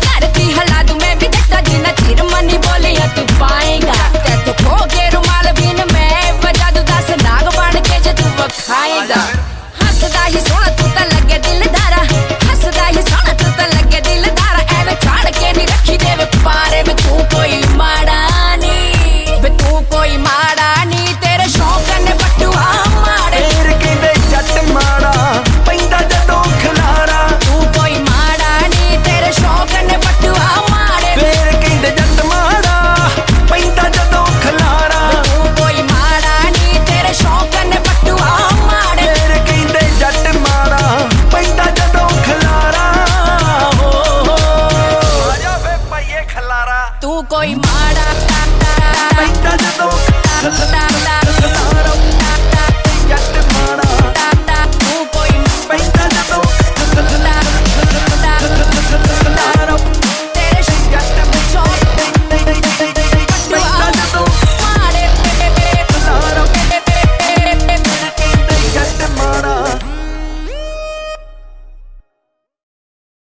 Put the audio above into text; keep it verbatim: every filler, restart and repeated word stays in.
धरती हिला दूं मैं भी देखता जिन्ना चिर मनी बोलिया तू पाएगा तैथों खो के रुमाल बिन मैं वजा दूं दस नाग बन के जे तू वखाएगा हसदा ही सोहना तू तां लगे दिलदारा हसदा ही सोहना तू तां लगे दिलदारा एवें छाड़ के नहीं रखी देवे पारे में तू कोई माड़ा नहीं वे तू कोई माड़ा नहीं तेरे शौक ने बटुआ माड़े फेर कहंदे जट माड़ा पैंदा जदों खलारा तू कोई माड़ा नहीं तेरे शौक ने बटुआ माड़े फेर कहंदे जट माड़ा पैंदा जदों खलारा तू कोई माड़ा नहीं तेरे शौक ने बटुआ माड़े फेर कहंदे जट माड़ा पैंदा जदों खलारा हो आजा फे पाइए खलारा तू कोई माड़ा